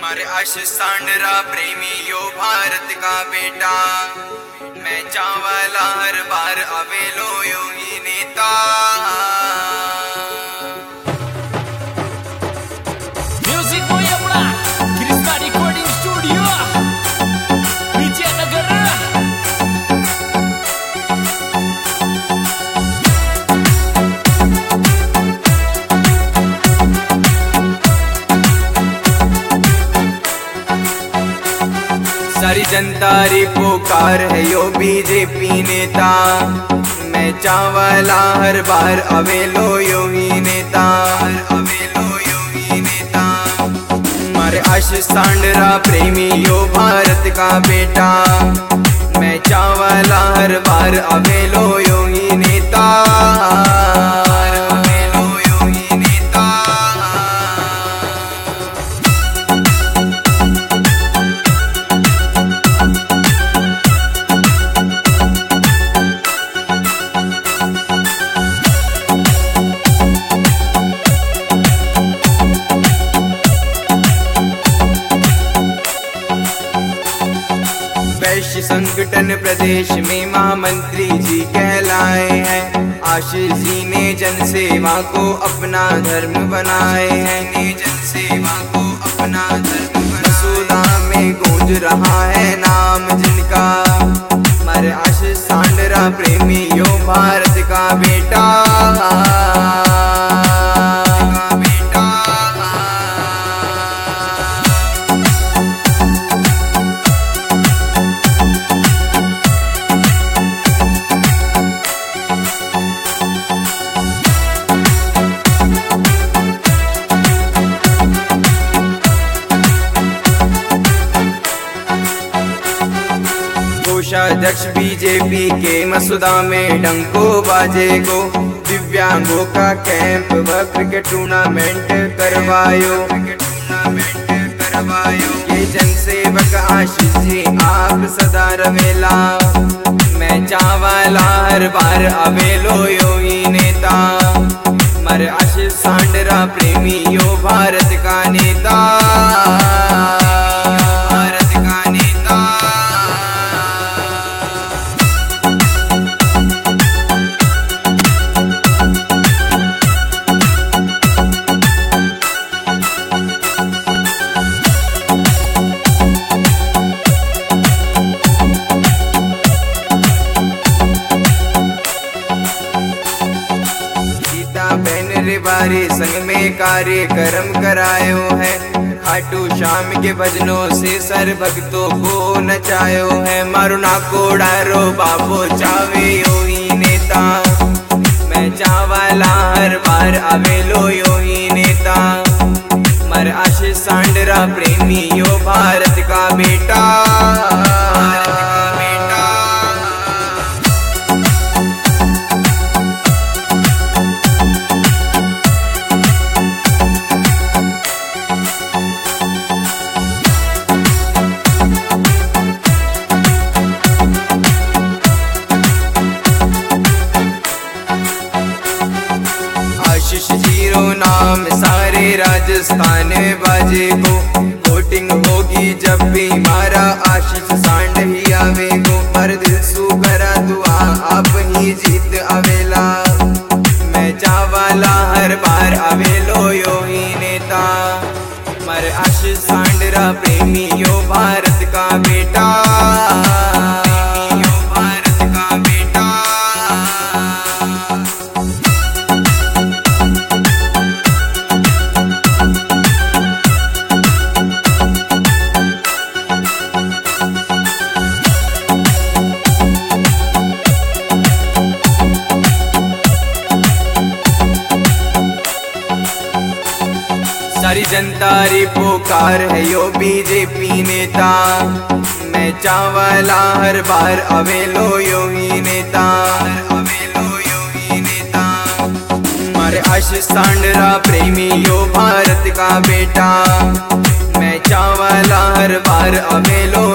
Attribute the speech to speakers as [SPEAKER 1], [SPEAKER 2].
[SPEAKER 1] मारे आशीष सांडरा प्रेमी यो भारत का बेटा। मैं चावला हर बार अवेलो यो ही नेता।
[SPEAKER 2] Music Boya Black, Krista Recording Studio, Vijayanagara.
[SPEAKER 1] सारी जनता री पुकार है यो बीजेपी नेता। मैं चावला हर बार अवेलो यो ही नेता। अवेलो यो ही नेता। मारे आशीष सांडरा प्रेमी यो भारत का बेटा। मैं चावला हर बार अवेलो यो ही नेता। अवेलो यो ही नेता। वैश्य संगठन प्रदेश में महामंत्री जी कहलाए हैं। आशीष जी ने जन सेवा को अपना धर्म बनाए हैं। ने जन सेवा को अपना धर्म मसूदा में गूंज रहा है नाम जिनका। मारे आशीष सांडरा प्रेमी यो भारत का बेटा। कोषाध्यक्ष बीजेपी के मसूदा में डंको बाजे गो। दिव्यांगों का कैंप व क्रिकेट टूर्नामेंट करवायो। ये जनसेवक आशीष जी आप सदा रवेला। मैं चावला हर बार अवेलो यो ही नेता। मर आशीष सांडरा प्रेमी यो भारत का नेता। भारत का नेता। बारी संग में कार्यक्रम करायो है। खाटू शाम के भजनों से सर भक्तों को नचायो है। मारू ना कोडारो बाबो चावे यो ही नेता। मैं चावला हर बार अवेलो यो ही नेता। मर आशीष सांडरा प्रेमी यो भारत का बेटा। भारत का बेटा। आशीष जीरो नाम सारे राजस्थान बाजे गो। वोटिंग होगी जब भी मारा आशीष सांड ही आवे गो। पर दिल सू करा दुआ आप ही जीत अवेला। मैं चावला हर बार अवेलो यो ही नेता। मर आशीष सांडरा प्रेमी यो भारत का बेटा। यो भारत का बेटा। सारी जनता री पुकार है यो बीजेपी नेता। मैं चावला हर बार अवेलो यो ही नेता। अवेलो यो ही नेता। मारे आशीष सांडरा प्रेमी यो भारत का बेटा। मैं चावला हर बार अवेलो